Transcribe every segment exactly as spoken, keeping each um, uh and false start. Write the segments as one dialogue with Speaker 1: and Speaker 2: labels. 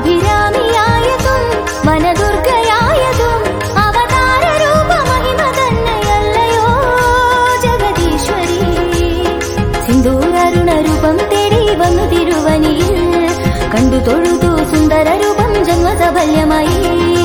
Speaker 1: അഭിരാമിയായതും വനദുർഗയായതും അവതാര രൂപ മഹിമ തന്നെയല്ലയോ ജഗദീശ്വരി. സിന്ദൂരാരുണ രൂപം തേടി വന്നു തിരുവനിയിൽ കണ്ടു തൊഴുതു സുന്ദര രൂപം ജന്മസഫല്യമായി.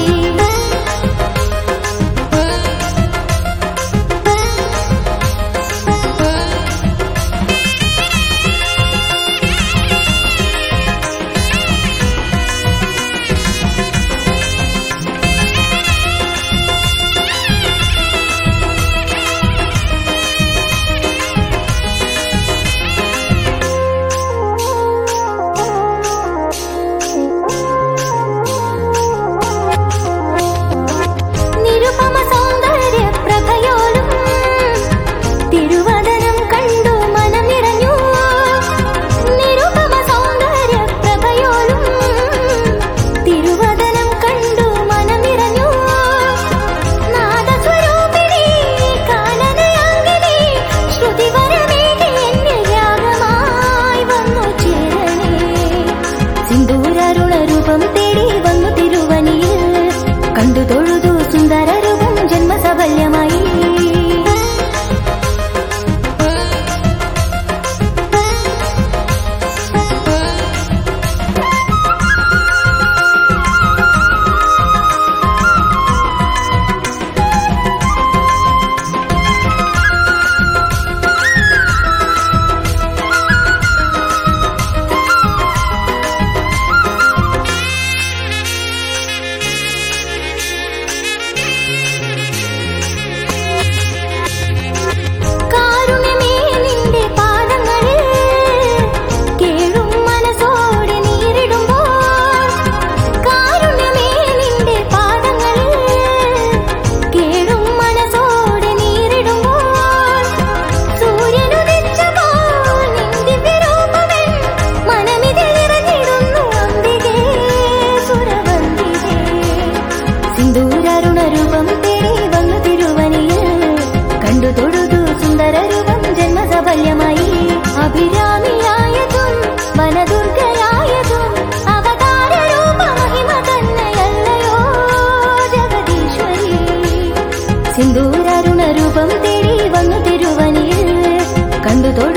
Speaker 1: കണ്ടു തൊഴുതു സുന്ദര രൂപം ജന്മസഫല്യമായി. സിന്ദൂരാരുണ രൂപം തേടി വന്നു തിരുവനിയിൽ കണ്ടു തൊഴുതു സുന്ദര രൂപം ജന്മസഫല്യമായി. അഭിരാമിയായതും വനദുർഗയായതും അവതാര രൂപ മഹിമ തന്നെയല്ലയോ ജഗദീശ്വരി. സിന്ദൂരാരുണ രൂപം തേടി വന്നു തിരുവനിയിൽ കണ്ടു തൊഴു